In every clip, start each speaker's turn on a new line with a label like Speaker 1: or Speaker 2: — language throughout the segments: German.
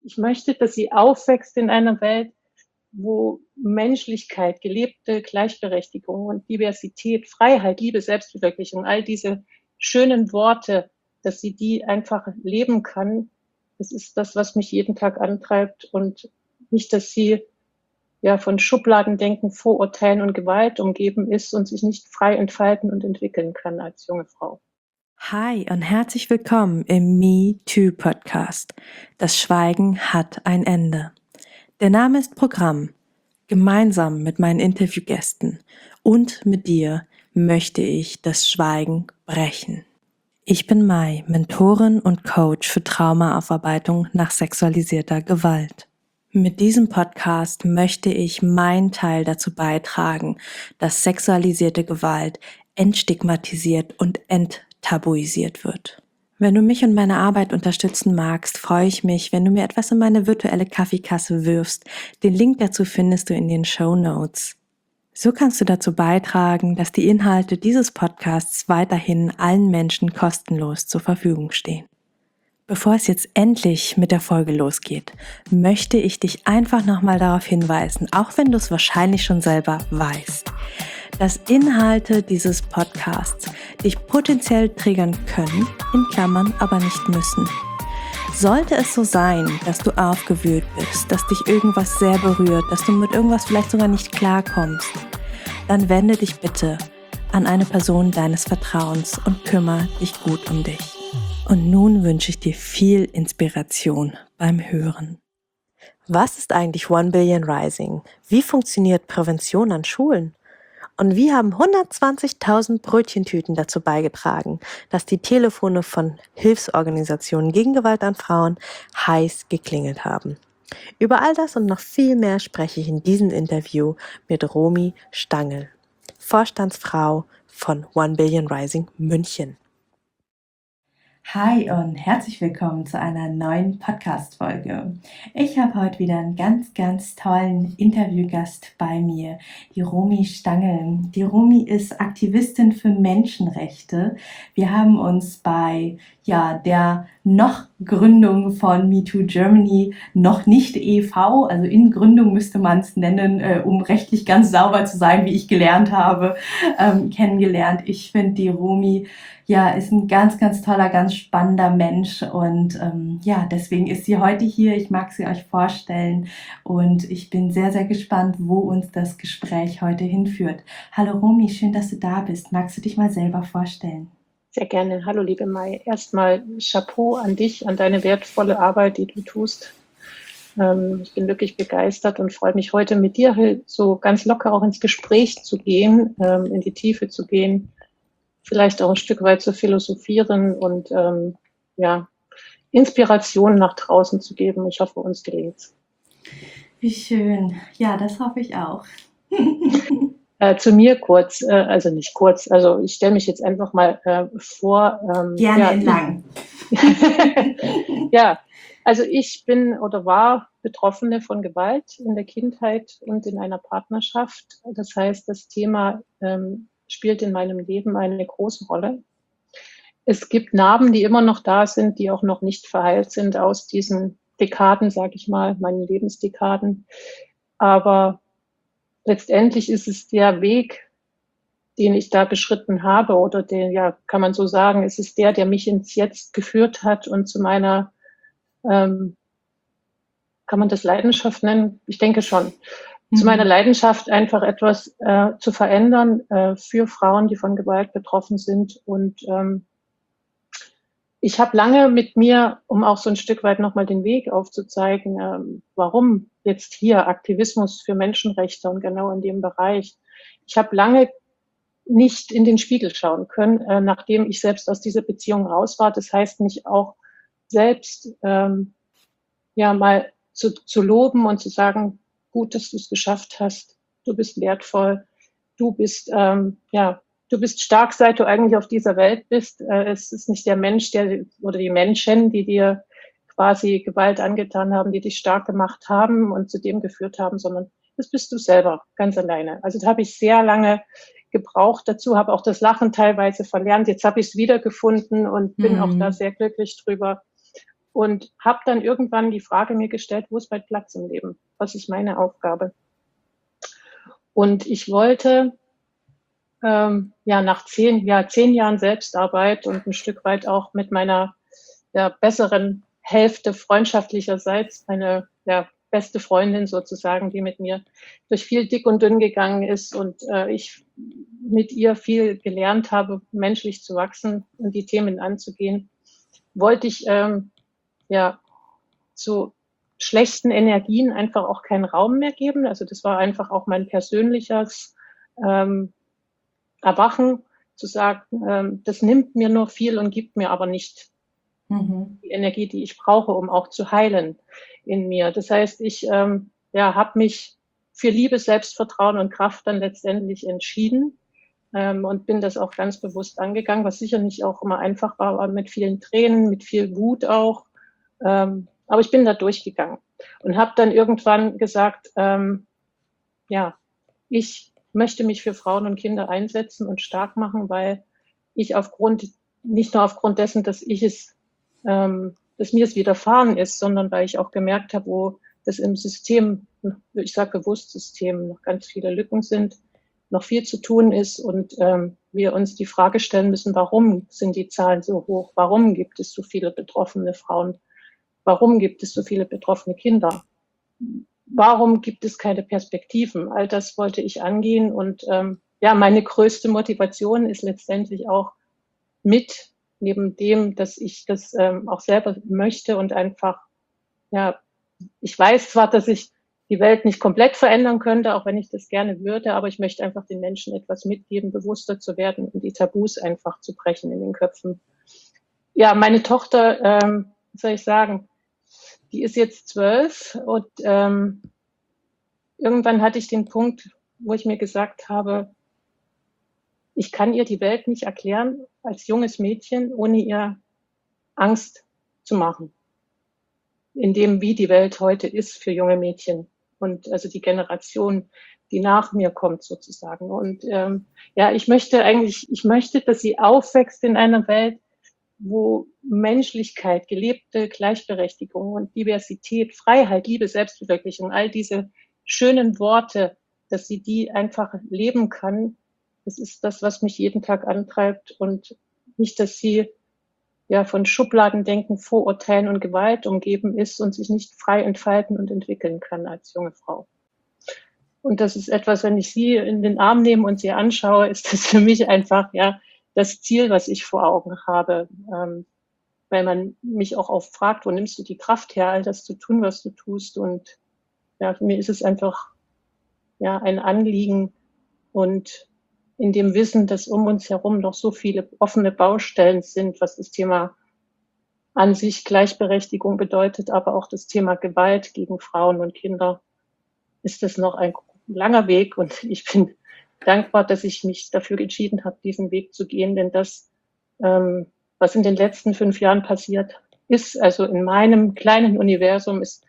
Speaker 1: ich möchte, dass sie aufwächst in einer Welt, wo Menschlichkeit, gelebte Gleichberechtigung und Diversität, Freiheit, Liebe, Selbstverwirklichung, all diese schönen Worte, dass sie die einfach leben kann. Das ist das, was mich jeden Tag antreibt und nicht, dass sie von Schubladendenken, Vorurteilen und Gewalt umgeben ist und sich nicht frei entfalten und entwickeln kann als junge Frau.
Speaker 2: Hi und herzlich willkommen im Me Too Podcast. Das Schweigen hat ein Ende. Der Name ist Programm. Gemeinsam mit meinen Interviewgästen und mit dir möchte ich das Schweigen brechen. Ich bin Mai, Mentorin und Coach für Traumaaufarbeitung nach sexualisierter Gewalt. Mit diesem Podcast möchte ich meinen Teil dazu beitragen, dass sexualisierte Gewalt entstigmatisiert und enttabuisiert wird. Wenn du mich und meine Arbeit unterstützen magst, freue ich mich, wenn du mir etwas in meine virtuelle Kaffeekasse wirfst. Den Link dazu findest du in den Shownotes. So kannst du dazu beitragen, dass die Inhalte dieses Podcasts weiterhin allen Menschen kostenlos zur Verfügung stehen. Bevor es jetzt endlich mit der Folge losgeht, möchte ich dich einfach nochmal darauf hinweisen, auch wenn du es wahrscheinlich schon selber weißt, dass Inhalte dieses Podcasts dich potenziell triggern können, in Klammern aber nicht müssen. Sollte es so sein, dass du aufgewühlt bist, dass dich irgendwas sehr berührt, dass du mit irgendwas vielleicht sogar nicht klarkommst, dann wende dich bitte an eine Person deines Vertrauens und kümmere dich gut um dich. Und nun wünsche ich dir viel Inspiration beim Hören. Was ist eigentlich One Billion Rising? Wie funktioniert Prävention an Schulen? Und wie haben 120.000 Brötchentüten dazu beigetragen, dass die Telefone von Hilfsorganisationen gegen Gewalt an Frauen heiß geklingelt haben? Über all das und noch viel mehr spreche ich in diesem Interview mit Romy Stangl, Vorstandsfrau von One Billion Rising München. Hi und herzlich willkommen zu einer neuen Podcast-Folge. Ich habe heute wieder einen ganz, ganz tollen Interviewgast bei mir, die Romy Stangl. Die Romy ist Aktivistin für Menschenrechte. Wir haben uns bei der Gründung von MeToo Germany, noch nicht e.V., also in Gründung müsste man es nennen, um rechtlich ganz sauber zu sein, wie ich gelernt habe, kennengelernt. Ich finde, die Romy ist ein ganz, ganz toller, ganz spannender Mensch und deswegen ist sie heute hier. Ich mag sie euch vorstellen und ich bin sehr, sehr gespannt, wo uns das Gespräch heute hinführt. Hallo Romy, schön, dass du da bist. Magst du dich mal selber vorstellen?
Speaker 1: Sehr gerne. Hallo, liebe Mai. Erstmal Chapeau an dich, an deine wertvolle Arbeit, die du tust. Ich bin wirklich begeistert und freue mich heute mit dir so ganz locker auch ins Gespräch zu gehen, in die Tiefe zu gehen, vielleicht auch ein Stück weit zu philosophieren und Inspiration nach draußen zu geben. Ich hoffe, uns gelingt's.
Speaker 2: Wie schön. Ja, das hoffe ich auch.
Speaker 1: Zu mir kurz, also nicht kurz, also ich stelle mich jetzt einfach mal vor.
Speaker 2: Gerne in lang.
Speaker 1: Ja, also ich bin oder war Betroffene von Gewalt in der Kindheit und in einer Partnerschaft. Das heißt, das Thema spielt in meinem Leben eine große Rolle. Es gibt Narben, die immer noch da sind, die auch noch nicht verheilt sind aus diesen Dekaden, sage ich mal, meinen Lebensdekaden. Aber letztendlich ist es der Weg, den ich da beschritten habe oder kann man so sagen, es ist der mich ins Jetzt geführt hat und zu meiner, kann man das Leidenschaft nennen? Ich denke schon. Zu meiner Leidenschaft, einfach etwas zu verändern für Frauen, die von Gewalt betroffen sind. Und ich habe lange mit mir, um auch so ein Stück weit nochmal den Weg aufzuzeigen, warum jetzt hier Aktivismus für Menschenrechte und genau in dem Bereich. Ich habe lange nicht in den Spiegel schauen können, nachdem ich selbst aus dieser Beziehung raus war. Das heißt, mich auch selbst mal zu loben und zu sagen, gut, dass du es geschafft hast. Du bist wertvoll. Du bist du bist stark, seit du eigentlich auf dieser Welt bist. Es ist nicht der Mensch, oder die Menschen, die dir quasi Gewalt angetan haben, die dich stark gemacht haben und zu dem geführt haben, sondern das bist du selber, ganz alleine. Also da habe ich sehr lange gebraucht dazu, habe auch das Lachen teilweise verlernt. Jetzt habe ich es wiedergefunden und bin auch da sehr glücklich drüber. und habe dann irgendwann die Frage mir gestellt, wo ist mein Platz im Leben? Was ist meine Aufgabe? Und ich wollte nach 10 Jahren Selbstarbeit und ein Stück weit auch mit meiner besseren Hälfte freundschaftlicherseits, meine beste Freundin sozusagen, die mit mir durch viel dick und dünn gegangen ist und ich mit ihr viel gelernt habe, menschlich zu wachsen und die Themen anzugehen, wollte ich zu schlechten Energien einfach auch keinen Raum mehr geben. Also das war einfach auch mein persönliches ähm, Erwachen, zu sagen, das nimmt mir nur viel und gibt mir aber nicht die Energie, die ich brauche, um auch zu heilen in mir. Das heißt, ich habe mich für Liebe, Selbstvertrauen und Kraft dann letztendlich entschieden und bin das auch ganz bewusst angegangen, was sicher nicht auch immer einfach war, aber mit vielen Tränen, mit viel Wut auch. Aber ich bin da durchgegangen und habe dann irgendwann gesagt, ich möchte mich für Frauen und Kinder einsetzen und stark machen, weil ich nicht nur aufgrund dessen, dass mir es widerfahren ist, sondern weil ich auch gemerkt habe, wo das im System, ich sage bewusst System, noch ganz viele Lücken sind, noch viel zu tun ist und wir uns die Frage stellen müssen, warum sind die Zahlen so hoch? Warum gibt es so viele betroffene Frauen? Warum gibt es so viele betroffene Kinder? Warum gibt es keine Perspektiven? All das wollte ich angehen und meine größte Motivation ist letztendlich auch neben dem, dass ich das auch selber möchte und einfach, ich weiß zwar, dass ich die Welt nicht komplett verändern könnte, auch wenn ich das gerne würde, aber ich möchte einfach den Menschen etwas mitgeben, bewusster zu werden und die Tabus einfach zu brechen in den Köpfen. Ja, meine Tochter, was soll ich sagen, die ist jetzt 12 und irgendwann hatte ich den Punkt, wo ich mir gesagt habe, ich kann ihr die Welt nicht erklären als junges Mädchen, ohne ihr Angst zu machen. In dem, wie die Welt heute ist für junge Mädchen und also die Generation, die nach mir kommt sozusagen. Und ich möchte, dass sie aufwächst in einer Welt, wo Menschlichkeit, gelebte Gleichberechtigung und Diversität, Freiheit, Liebe, Selbstverwirklichung, all diese schönen Worte, dass sie die einfach leben kann. Das ist das, was mich jeden Tag antreibt und nicht, dass sie von Schubladendenken, Vorurteilen und Gewalt umgeben ist und sich nicht frei entfalten und entwickeln kann als junge Frau. Und das ist etwas, wenn ich sie in den Arm nehme und sie anschaue, ist das für mich einfach das Ziel, was ich vor Augen habe. Weil man mich auch oft fragt, wo nimmst du die Kraft her, all das zu tun, was du tust. Und für mir ist es einfach ein Anliegen und in dem Wissen, dass um uns herum noch so viele offene Baustellen sind, was das Thema an sich Gleichberechtigung bedeutet, aber auch das Thema Gewalt gegen Frauen und Kinder, ist das noch ein langer Weg. Und ich bin dankbar, dass ich mich dafür entschieden habe, diesen Weg zu gehen, denn das, was in den letzten 5 Jahren passiert ist, also in meinem kleinen Universum, ist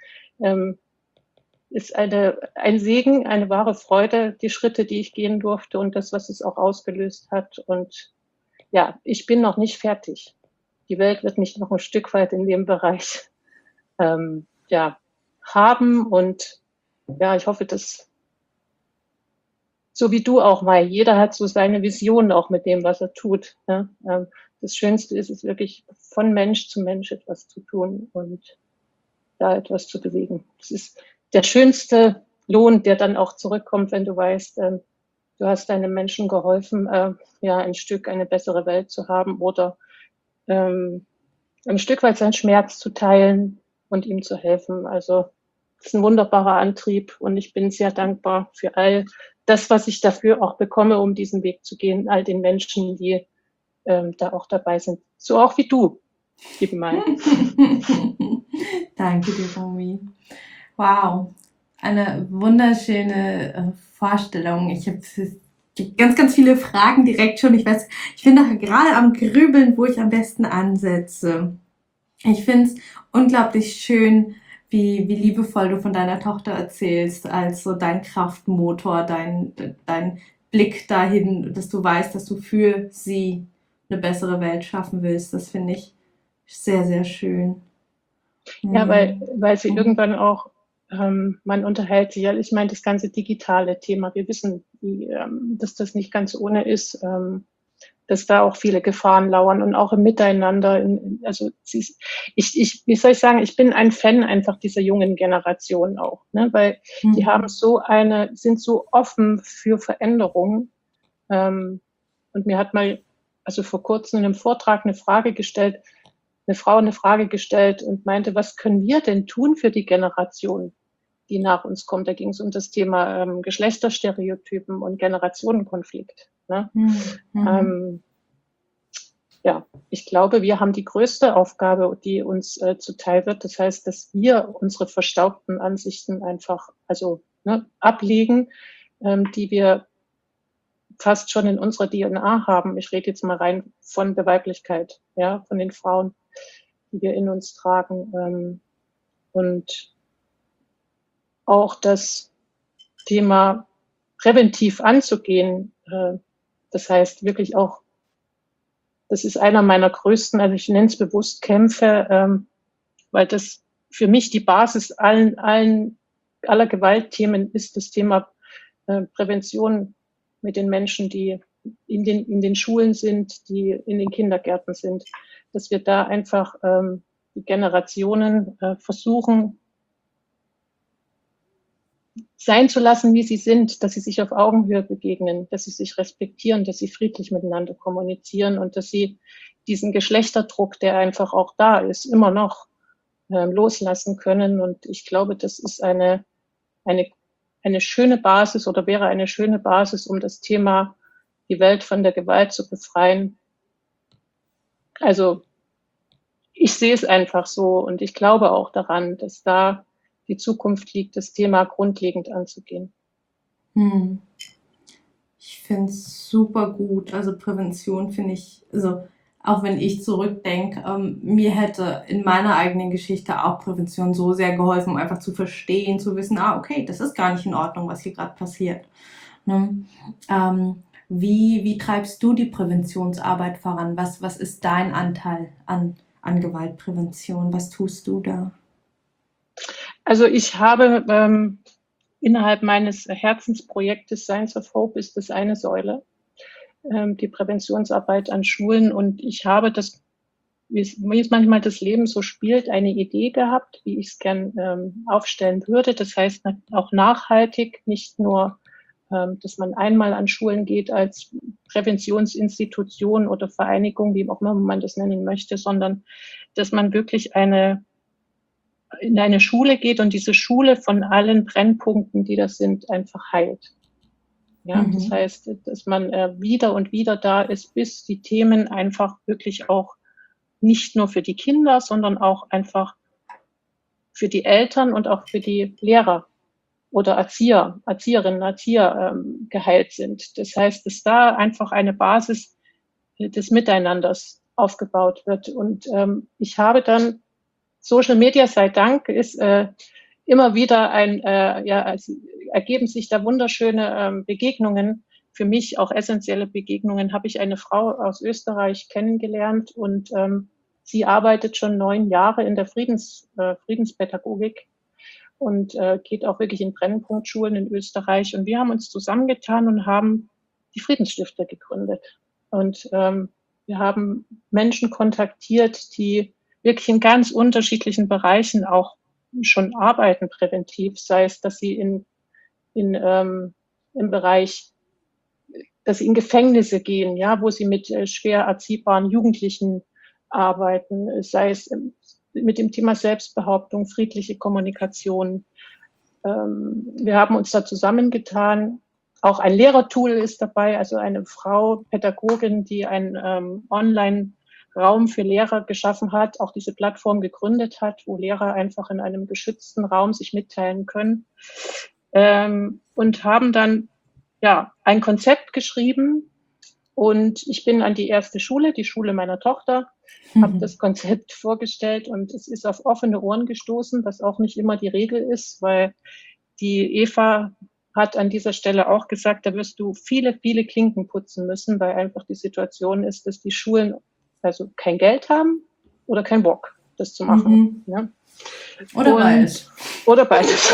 Speaker 1: ein Segen, eine wahre Freude, die Schritte, die ich gehen durfte und das, was es auch ausgelöst hat. Und ich bin noch nicht fertig. Die Welt wird mich noch ein Stück weit in dem Bereich haben. Und ich hoffe, dass so wie du auch mal, jeder hat so seine Vision auch mit dem, was er tut. Ne? Das Schönste ist es wirklich, von Mensch zu Mensch etwas zu tun und da etwas zu bewegen. Das ist der schönste Lohn, der dann auch zurückkommt, wenn du weißt, du hast deinem Menschen geholfen, ein Stück eine bessere Welt zu haben oder ein Stück weit seinen Schmerz zu teilen und ihm zu helfen. Also das ist ein wunderbarer Antrieb und ich bin sehr dankbar für all das, was ich dafür auch bekomme, um diesen Weg zu gehen, all den Menschen, die da auch dabei sind. So auch wie du, liebe Mai.
Speaker 2: Danke dir, Romy. Wow, eine wunderschöne Vorstellung. Ich habe ganz, ganz viele Fragen direkt schon. Ich bin noch gerade am Grübeln, wo ich am besten ansetze. Ich finde es unglaublich schön, wie liebevoll du von deiner Tochter erzählst, als so dein Kraftmotor, dein Blick dahin, dass du weißt, dass du für sie eine bessere Welt schaffen willst. Das finde ich sehr, sehr schön.
Speaker 1: Ja, weil sie
Speaker 2: Mhm.
Speaker 1: irgendwann auch, man unterhält sich ja, ich meine, das ganze digitale Thema. Wir wissen, dass das nicht ganz ohne ist, dass da auch viele Gefahren lauern und auch im Miteinander. Also wie soll ich sagen, ich bin ein Fan einfach dieser jungen Generation auch, ne? Weil die haben
Speaker 2: Mhm.
Speaker 1: sind so offen für Veränderungen. Und mir hat mal, also vor kurzem in einem Vortrag eine Frau eine Frage gestellt und meinte, was können wir denn tun für die Generation, die nach uns kommt? Da ging es um das Thema Geschlechterstereotypen und Generationenkonflikt. Ne?
Speaker 2: Mhm. Mhm.
Speaker 1: Ähm, ja, ich glaube, wir haben die größte Aufgabe, die uns zuteil wird. Das heißt, dass wir unsere verstaubten Ansichten einfach, also ablegen, die wir fast schon in unserer DNA haben. Ich rede jetzt mal rein von der Weiblichkeit, ja, von den Frauen, die wir in uns tragen. Und auch das Thema präventiv anzugehen, das heißt wirklich auch, das ist einer meiner größten, also ich nenne es bewusst Kämpfe, weil das für mich die Basis aller Gewaltthemen ist, das Thema Prävention mit den Menschen, die in den Schulen sind, die in den Kindergärten sind, dass wir da einfach die Generationen versuchen sein zu lassen, wie sie sind, dass sie sich auf Augenhöhe begegnen, dass sie sich respektieren, dass sie friedlich miteinander kommunizieren und dass sie diesen Geschlechterdruck, der einfach auch da ist, immer noch loslassen können. Und ich glaube, das ist eine, eine schöne Basis oder wäre eine schöne Basis, um das Thema die Welt von der Gewalt zu befreien. Also ich sehe es einfach so und ich glaube auch daran, dass da die Zukunft liegt, das Thema grundlegend anzugehen.
Speaker 2: Hm. Ich finde es super gut. Also Prävention finde ich, also auch wenn ich zurückdenke, mir hätte in meiner eigenen Geschichte auch Prävention so sehr geholfen, um einfach zu verstehen, zu wissen, okay, das ist gar nicht in Ordnung, was hier gerade passiert. Ne? Wie treibst du die Präventionsarbeit voran? Was ist dein Anteil an Gewaltprävention? Was tust du da?
Speaker 1: Also ich habe innerhalb meines Herzensprojektes Science of Hope ist das eine Säule, die Präventionsarbeit an Schulen. Und ich habe das, wie es manchmal das Leben so spielt, eine Idee gehabt, wie ich es gern aufstellen würde. Das heißt auch nachhaltig, nicht nur, dass man einmal an Schulen geht als Präventionsinstitution oder Vereinigung, wie auch immer man das nennen möchte, sondern dass man wirklich in eine Schule geht und diese Schule von allen Brennpunkten, die das sind, einfach heilt. Ja, das
Speaker 2: Mhm.
Speaker 1: heißt, dass man wieder und wieder da ist, bis die Themen einfach wirklich auch nicht nur für die Kinder, sondern auch einfach für die Eltern und auch für die Lehrer oder Erzieherinnen, Erzieher geheilt sind. Das heißt, dass da einfach eine Basis des Miteinanders aufgebaut wird. Und ich habe dann Social Media sei Dank ist immer wieder also ergeben sich da wunderschöne Begegnungen. Für mich auch essentielle Begegnungen. Habe ich eine Frau aus Österreich kennengelernt und sie arbeitet schon 9 Jahre in der Friedenspädagogik und geht auch wirklich in Brennpunktschulen in Österreich. Und wir haben uns zusammengetan und haben die Friedensstifter gegründet. Und wir haben Menschen kontaktiert, die wirklich in ganz unterschiedlichen Bereichen auch schon arbeiten präventiv, sei es, dass sie im Bereich, dass sie in Gefängnisse gehen, ja, wo sie mit schwer erziehbaren Jugendlichen arbeiten, sei es mit dem Thema Selbstbehauptung, friedliche Kommunikation. Wir haben uns da zusammengetan. Auch ein Lehrertool ist dabei, also eine Frau, Pädagogin, die ein Online-Raum für Lehrer geschaffen hat, auch diese Plattform gegründet hat, wo Lehrer einfach in einem geschützten Raum sich mitteilen können. Und haben dann ein Konzept geschrieben. Und ich bin an die erste Schule, die Schule meiner Tochter, habe das Konzept vorgestellt und es ist auf offene Ohren gestoßen, was auch nicht immer die Regel ist, weil die Eva hat an dieser Stelle auch gesagt, da wirst du viele, viele Klinken putzen müssen, weil einfach die Situation ist, dass die Schulen also kein Geld haben oder kein Bock, das zu machen.
Speaker 2: Mhm.
Speaker 1: Ne?
Speaker 2: Oder beides.
Speaker 1: Oder beides.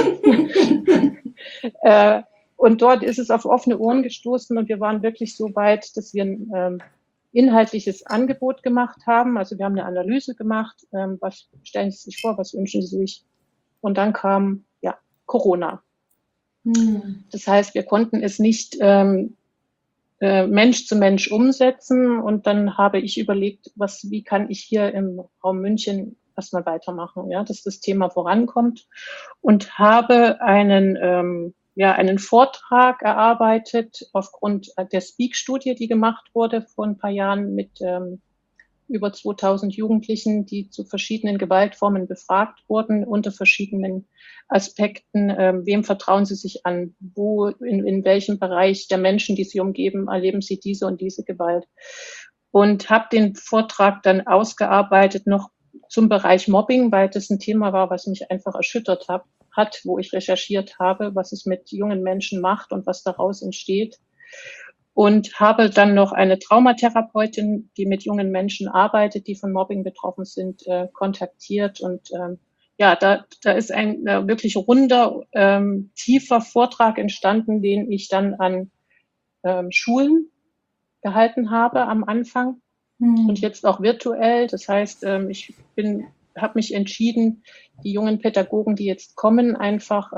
Speaker 1: Und dort ist es auf offene Ohren gestoßen und wir waren wirklich so weit, dass wir ein inhaltliches Angebot gemacht haben. Also wir haben eine Analyse gemacht, was stellen Sie sich vor, was wünschen Sie sich? Und dann kam Corona. Das heißt, wir konnten es nicht Mensch zu Mensch umsetzen und dann habe ich überlegt, wie kann ich hier im Raum München erstmal weitermachen, dass das Thema vorankommt und habe einen Vortrag erarbeitet aufgrund der Speak-Studie, die gemacht wurde vor ein paar Jahren mit über 2000 Jugendlichen, die zu verschiedenen Gewaltformen befragt wurden, unter verschiedenen Aspekten. Wem vertrauen sie sich an? In welchem Bereich der Menschen, die sie umgeben, erleben sie diese und diese Gewalt? Und habe den Vortrag dann ausgearbeitet noch zum Bereich Mobbing, weil das ein Thema war, was mich einfach erschüttert hat, wo ich recherchiert habe, was es mit jungen Menschen macht und was daraus entsteht. Und habe dann noch eine Traumatherapeutin, die mit jungen Menschen arbeitet, die von Mobbing betroffen sind, kontaktiert. Und da ist ein wirklich runder, tiefer Vortrag entstanden, den ich dann an Schulen gehalten habe am Anfang und jetzt auch virtuell. Das heißt, ich habe mich entschieden, die jungen Pädagogen, die jetzt kommen, einfach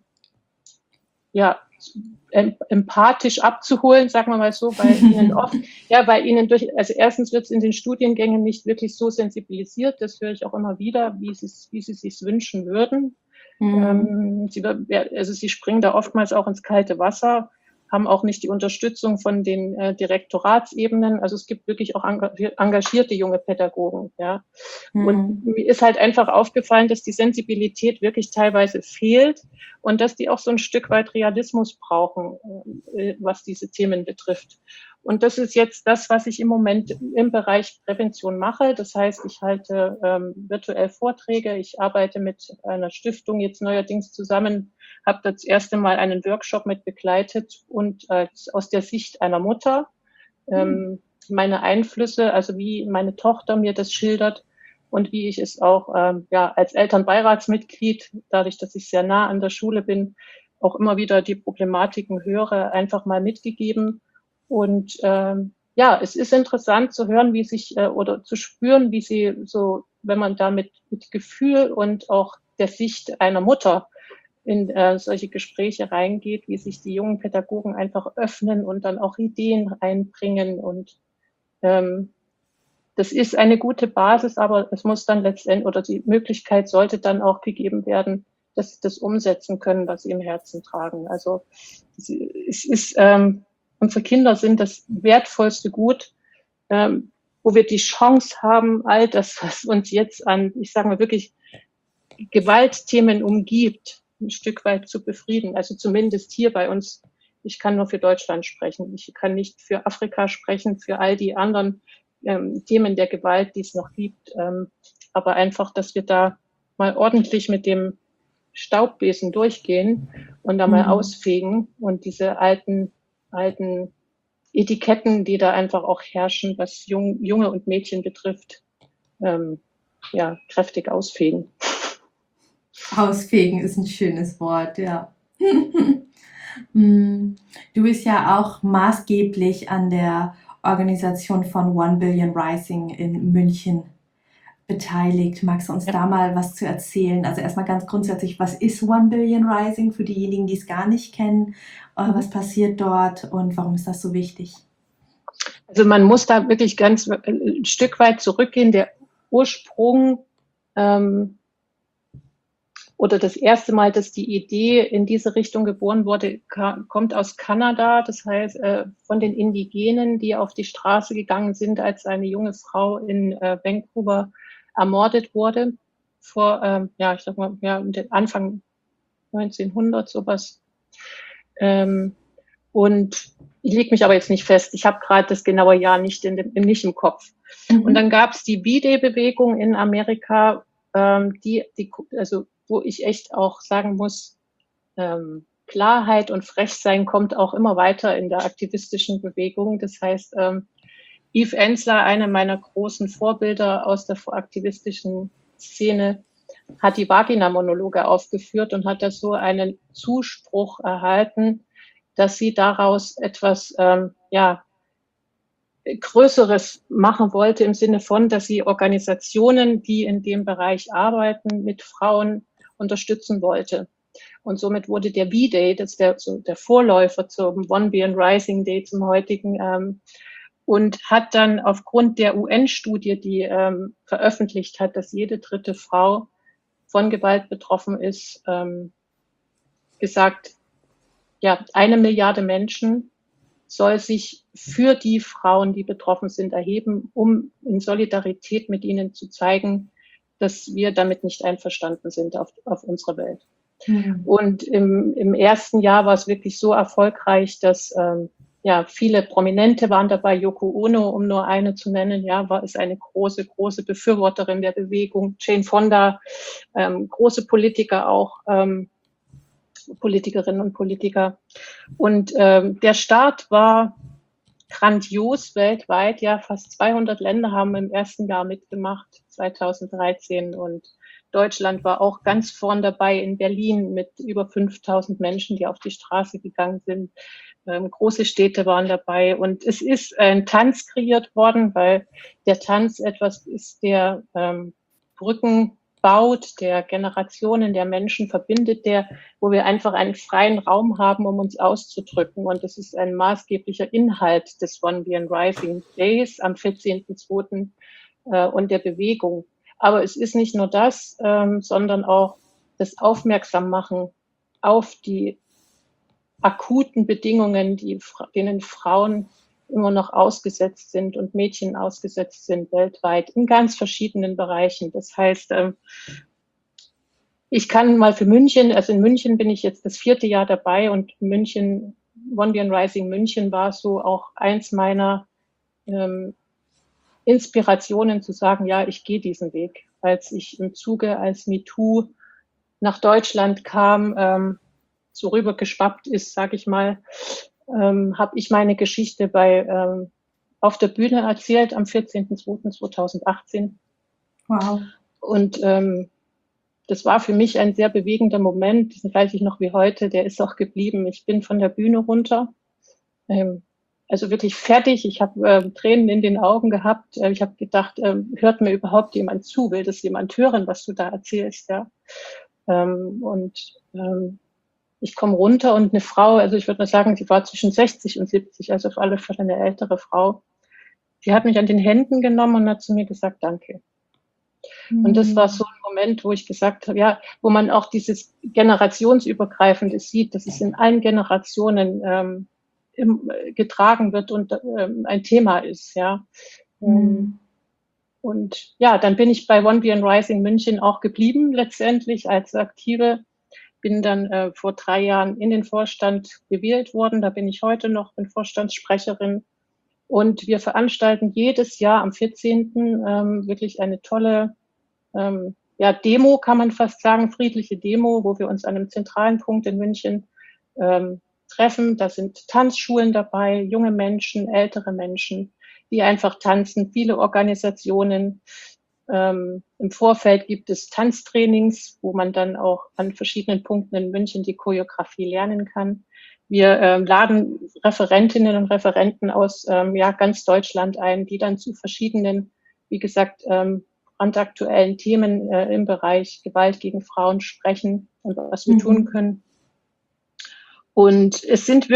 Speaker 1: empathisch abzuholen, sagen wir mal so, weil ihnen erstens wird es in den Studiengängen nicht wirklich so sensibilisiert, das höre ich auch immer wieder, wie sie sich wünschen würden. Sie springen da oftmals auch ins kalte Wasser, haben auch nicht die Unterstützung von den Direktoratsebenen. Also es gibt wirklich auch engagierte junge Pädagogen. Ja. Und mir ist halt einfach aufgefallen, dass die Sensibilität wirklich teilweise fehlt und dass die auch so ein Stück weit Realismus brauchen, was diese Themen betrifft. Und das ist jetzt das, was ich im Moment im Bereich Prävention mache. Das heißt, ich halte virtuell Vorträge. Ich arbeite mit einer Stiftung jetzt neuerdings zusammen, habe das erste Mal einen Workshop mit begleitet und aus der Sicht einer Mutter meine Einflüsse, also wie meine Tochter mir das schildert und wie ich es auch als Elternbeiratsmitglied, dadurch, dass ich sehr nah an der Schule bin, auch immer wieder die Problematiken höre, einfach mal mitgegeben. Und es ist interessant zu hören, wie sich oder zu spüren, wie sie so, wenn man da mit Gefühl und auch der Sicht einer Mutter in solche Gespräche reingeht, wie sich die jungen Pädagogen einfach öffnen und dann auch Ideen einbringen. Und das ist eine gute Basis, aber es muss dann letztendlich, oder die Möglichkeit sollte dann auch gegeben werden, dass sie das umsetzen können, was sie im Herzen tragen. Also es ist unsere Kinder sind das wertvollste Gut, wo wir die Chance haben, all das, was uns jetzt an, ich sage mal wirklich, Gewaltthemen umgibt, ein Stück weit zu befrieden. Also zumindest hier bei uns. Ich kann nur für Deutschland sprechen. Ich kann nicht für Afrika sprechen, für all die anderen Themen der Gewalt, die es noch gibt. Aber einfach, dass wir da mal ordentlich mit dem Staubbesen durchgehen und da mal ausfegen und diese alten Etiketten, die da einfach auch herrschen, was Junge und Mädchen betrifft, kräftig ausfegen.
Speaker 2: Ausfegen ist ein schönes Wort, ja. Du bist ja auch maßgeblich an der Organisation von One Billion Rising in München beteiligt. Magst du uns da mal was zu erzählen? Also erstmal ganz grundsätzlich, was ist One Billion Rising für diejenigen, die es gar nicht kennen? Was passiert dort und warum ist das so wichtig?
Speaker 1: Also man muss da wirklich ganz ein Stück weit zurückgehen. Der Ursprung oder das erste Mal, dass die Idee in diese Richtung geboren wurde, kommt aus Kanada. Das heißt, von den Indigenen, die auf die Straße gegangen sind, als eine junge Frau in Vancouver ermordet wurde. Vor, ich sag mal, Anfang 1900 sowas. Und ich lege mich aber jetzt nicht fest. Ich habe gerade das genaue Jahr nicht im Kopf. Und dann gab es die B-Day-Bewegung in Amerika, wo ich echt auch sagen muss, Klarheit und Frechsein kommt auch immer weiter in der aktivistischen Bewegung. Das heißt, Eve Ensler, eine meiner großen Vorbilder aus der aktivistischen Szene, hat die Vagina-Monologe aufgeführt und hat da so einen Zuspruch erhalten, dass sie daraus etwas Größeres machen wollte, im Sinne von, dass sie Organisationen, die in dem Bereich arbeiten, mit Frauen unterstützen wollte. Und somit wurde der V-Day, das ist der Vorläufer zum One Beyond Rising Day, zum heutigen, und hat dann aufgrund der UN-Studie, die veröffentlicht hat, dass jede dritte Frau von Gewalt betroffen ist, gesagt, ja, 1 Milliarde Menschen soll sich für die Frauen, die betroffen sind, erheben, um in Solidarität mit ihnen zu zeigen, dass wir damit nicht einverstanden sind auf unserer Welt. Mhm. Und im ersten Jahr war es wirklich so erfolgreich, dass viele Prominente waren dabei. Yoko Ono, um nur eine zu nennen, ist eine große Befürworterin der Bewegung. Jane Fonda, große Politiker auch, Politikerinnen und Politiker. Und der Start war grandios weltweit. Ja, fast 200 Länder haben im ersten Jahr mitgemacht, 2013. Und Deutschland war auch ganz vorn dabei in Berlin mit über 5.000 Menschen, die auf die Straße gegangen sind. Große Städte waren dabei. Und es ist ein Tanz kreiert worden, weil der Tanz etwas ist, der Brücken baut, der Generationen, der Menschen verbindet, wo wir einfach einen freien Raum haben, um uns auszudrücken. Und das ist ein maßgeblicher Inhalt des One Beyond Rising Days am 14.02. Und der Bewegung. Aber es ist nicht nur das, sondern auch das Aufmerksammachen auf die akuten Bedingungen, denen Frauen immer noch ausgesetzt sind und Mädchen ausgesetzt sind weltweit in ganz verschiedenen Bereichen. Das heißt, ich kann mal für München, also in München bin ich jetzt das 4. Jahr dabei und München, One Beyond Rising München war so auch eins meiner Inspirationen zu sagen, ja, ich gehe diesen Weg. Als ich im Zuge, als MeToo nach Deutschland kam, so rübergeschwappt ist, sage ich mal, habe ich meine Geschichte auf der Bühne erzählt am 14.02.2018.
Speaker 2: Wow.
Speaker 1: Und das war für mich ein sehr bewegender Moment, das weiß ich noch wie heute, der ist auch geblieben. Ich bin von der Bühne runter, also wirklich fertig. Ich habe Tränen in den Augen gehabt. Ich habe gedacht, hört mir überhaupt jemand zu? Will das jemand hören, was du da erzählst? Ja. Ich komme runter und eine Frau, also ich würde mal sagen, sie war zwischen 60 und 70, also auf alle Fälle eine ältere Frau. Die hat mich an den Händen genommen und hat zu mir gesagt, danke. Und das war so ein Moment, wo ich gesagt habe, ja, wo man auch dieses Generationsübergreifende sieht, dass es in allen Generationen getragen wird und ein Thema ist, ja. Und ja, dann bin ich bei One Beyond Rising München auch geblieben, letztendlich als Aktive. Bin dann vor 3 Jahren in den Vorstand gewählt worden. Da bin ich heute noch, bin Vorstandssprecherin. Und wir veranstalten jedes Jahr am 14. Wirklich eine tolle Demo, kann man fast sagen, friedliche Demo, wo wir uns an einem zentralen Punkt in München treffen. Da sind Tanzschulen dabei, junge Menschen, ältere Menschen, die einfach tanzen, viele Organisationen. Im Vorfeld gibt es Tanztrainings, wo man dann auch an verschiedenen Punkten in München die Choreografie lernen kann. Wir laden Referentinnen und Referenten aus ganz Deutschland ein, die dann zu verschiedenen, wie gesagt, brandaktuellen Themen im Bereich Gewalt gegen Frauen sprechen und was wir tun können. Und es ist,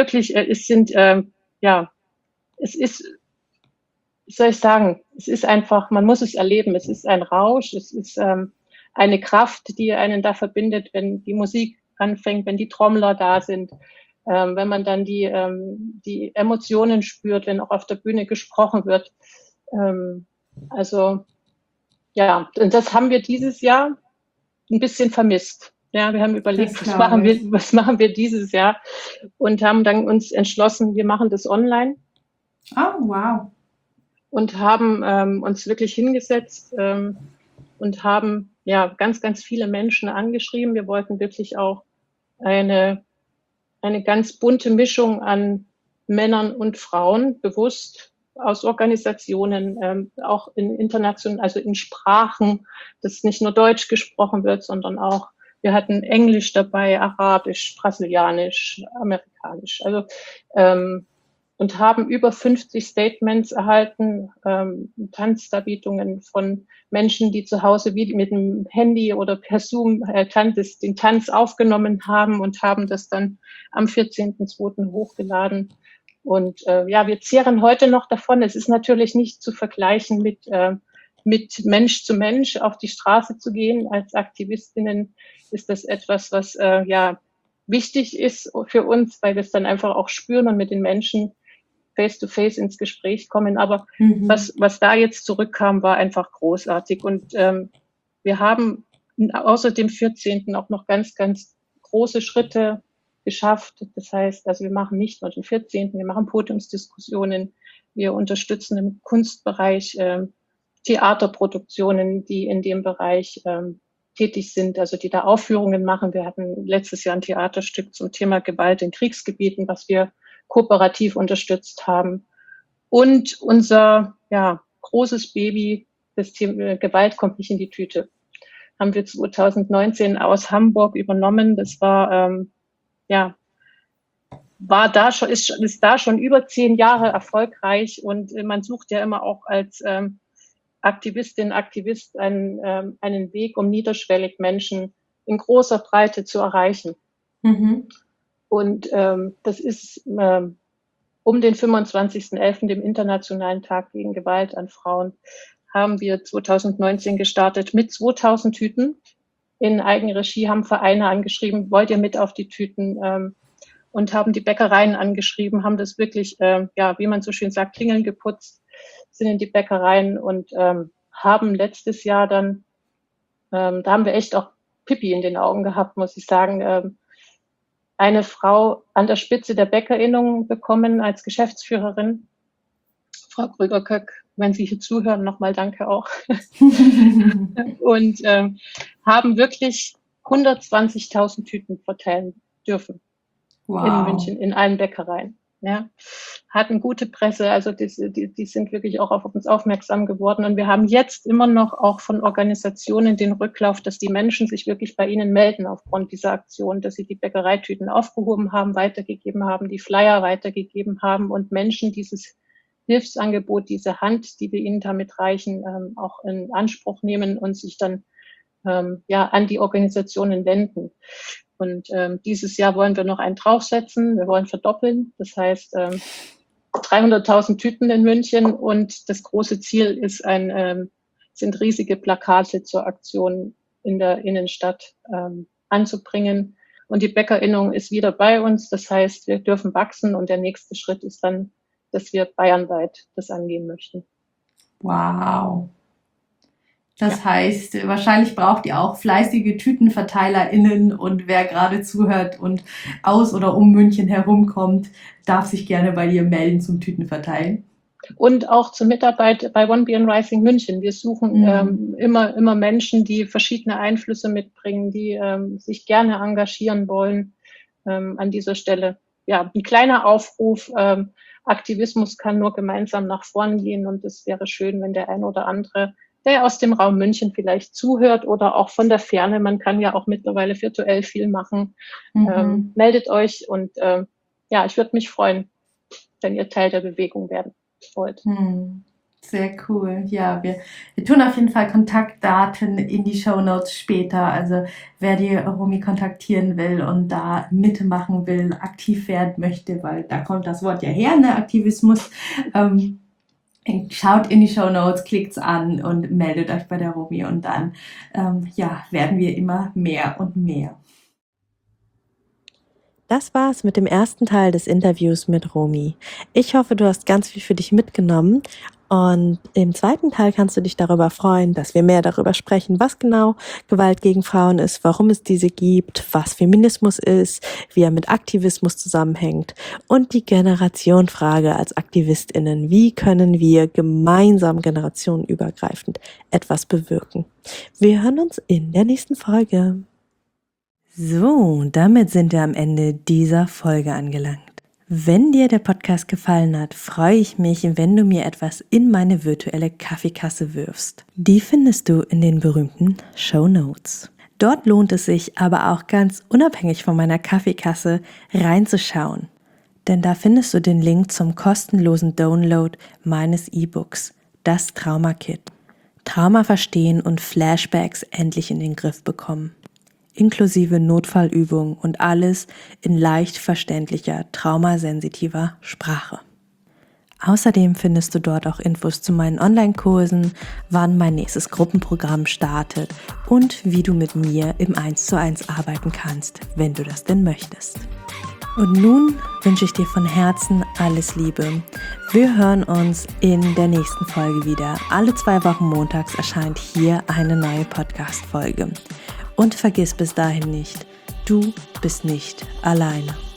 Speaker 1: wie soll ich sagen, es ist einfach, man muss es erleben, es ist ein Rausch, es ist eine Kraft, die einen da verbindet, wenn die Musik anfängt, wenn die Trommler da sind, wenn man dann die Emotionen spürt, wenn auch auf der Bühne gesprochen wird. Und das haben wir dieses Jahr ein bisschen vermisst. Ja, wir haben überlegt, was machen wir dieses Jahr und haben dann uns entschlossen, wir machen das online.
Speaker 2: Oh, wow.
Speaker 1: Und haben uns wirklich hingesetzt und haben ganz, ganz viele Menschen angeschrieben. Wir wollten wirklich auch eine ganz bunte Mischung an Männern und Frauen bewusst aus Organisationen, auch in internationalen, also in Sprachen, dass nicht nur Deutsch gesprochen wird, sondern auch, wir hatten Englisch dabei, Arabisch, Brasilianisch, Amerikanisch. Also und haben über 50 Statements erhalten, Tanzdarbietungen von Menschen, die zu Hause wie mit dem Handy oder per Zoom den Tanz aufgenommen haben und haben das dann am 14.02. hochgeladen. Und ja, wir zehren heute noch davon. Es ist natürlich nicht zu vergleichen mit Mensch zu Mensch auf die Straße zu gehen. Als Aktivistinnen ist das etwas, was ja wichtig ist für uns, weil wir es dann einfach auch spüren und mit den Menschen face-to-face ins Gespräch kommen. Aber was da jetzt zurückkam, war einfach großartig. Und wir haben außer dem 14. auch noch ganz, ganz große Schritte geschafft. Das heißt, also wir machen nicht nur den 14., wir machen Podiumsdiskussionen, wir unterstützen im Kunstbereich Theaterproduktionen, die in dem Bereich tätig sind, also die da Aufführungen machen. Wir hatten letztes Jahr ein Theaterstück zum Thema Gewalt in Kriegsgebieten, was wir kooperativ unterstützt haben. Und unser großes Baby, das Thema Gewalt kommt nicht in die Tüte, haben wir 2019 aus Hamburg übernommen. Das war ist da schon über 10 Jahre erfolgreich, und man sucht ja immer auch als Aktivistin, Aktivist einen Weg, um niederschwellig Menschen in großer Breite zu erreichen. Und das ist um den 25.11., dem Internationalen Tag gegen Gewalt an Frauen, haben wir 2019 gestartet mit 2000 Tüten in Eigenregie, haben Vereine angeschrieben, wollt ihr mit auf die Tüten, und haben die Bäckereien angeschrieben, haben das wirklich, wie man so schön sagt, Klingeln geputzt, sind in die Bäckereien und haben letztes Jahr dann, da haben wir echt auch Pipi in den Augen gehabt, muss ich sagen, eine Frau an der Spitze der Bäckerinnung bekommen als Geschäftsführerin. Frau Krüger-Köck, wenn Sie hier zuhören, nochmal danke auch. Und haben wirklich 120.000 Tüten verteilen dürfen. Wow. In München, in allen Bäckereien. Ja. Hatten gute Presse, also die sind wirklich auch auf uns aufmerksam geworden. Und wir haben jetzt immer noch auch von Organisationen den Rücklauf, dass die Menschen sich wirklich bei ihnen melden aufgrund dieser Aktion, dass sie die Bäckereitüten aufgehoben haben, weitergegeben haben, die Flyer weitergegeben haben und Menschen dieses Hilfsangebot, diese Hand, die wir ihnen damit reichen, auch in Anspruch nehmen und sich dann an die Organisationen wenden. Und dieses Jahr wollen wir noch einen draufsetzen. Wir wollen verdoppeln. Das heißt 300.000 Tüten in München. Und das große Ziel ist sind riesige Plakate zur Aktion in der Innenstadt anzubringen. Und die Bäckerinnung ist wieder bei uns. Das heißt, wir dürfen wachsen. Und der nächste Schritt ist dann, dass wir bayernweit das angehen möchten.
Speaker 2: Wow. Das heißt, wahrscheinlich braucht ihr auch fleißige TütenverteilerInnen, und wer gerade zuhört und aus oder um München herumkommt, darf sich gerne bei dir melden zum Tütenverteilen.
Speaker 1: Und auch zur Mitarbeit bei One Beer Rising München. Wir suchen immer Menschen, die verschiedene Einflüsse mitbringen, die sich gerne engagieren wollen an dieser Stelle. Ja, ein kleiner Aufruf. Aktivismus kann nur gemeinsam nach vorn gehen, und es wäre schön, wenn der ein oder andere, der aus dem Raum München vielleicht zuhört oder auch von der Ferne, man kann ja auch mittlerweile virtuell viel machen, meldet euch, und ich würde mich freuen, wenn ihr Teil der Bewegung werden wollt.
Speaker 2: Sehr cool. Ja, wir tun auf jeden Fall Kontaktdaten in die Shownotes später. Also wer die Romy kontaktieren will und da mitmachen will, aktiv werden möchte, weil da kommt das Wort ja her, ne, Aktivismus, schaut in die Shownotes, klickt's an und meldet euch bei der Romy, und dann werden wir immer mehr und mehr. Das war's mit dem ersten Teil des Interviews mit Romy. Ich hoffe, du hast ganz viel für dich mitgenommen, und im zweiten Teil kannst du dich darüber freuen, dass wir mehr darüber sprechen, was genau Gewalt gegen Frauen ist, warum es diese gibt, was Feminismus ist, wie er mit Aktivismus zusammenhängt, und die Generationenfrage als AktivistInnen. Wie können wir gemeinsam generationenübergreifend etwas bewirken? Wir hören uns in der nächsten Folge. So, damit sind wir am Ende dieser Folge angelangt. Wenn dir der Podcast gefallen hat, freue ich mich, wenn du mir etwas in meine virtuelle Kaffeekasse wirfst. Die findest du in den berühmten Shownotes. Dort lohnt es sich aber auch ganz unabhängig von meiner Kaffeekasse reinzuschauen. Denn da findest du den Link zum kostenlosen Download meines E-Books, das Trauma-Kit. Trauma verstehen und Flashbacks endlich in den Griff bekommen. Inklusive Notfallübungen und alles in leicht verständlicher, traumasensitiver Sprache. Außerdem findest du dort auch Infos zu meinen Online-Kursen, wann mein nächstes Gruppenprogramm startet und wie du mit mir im 1:1 arbeiten kannst, wenn du das denn möchtest. Und nun wünsche ich dir von Herzen alles Liebe. Wir hören uns in der nächsten Folge wieder. Alle 2 Wochen montags erscheint hier eine neue Podcast-Folge. Und vergiss bis dahin nicht, du bist nicht alleine.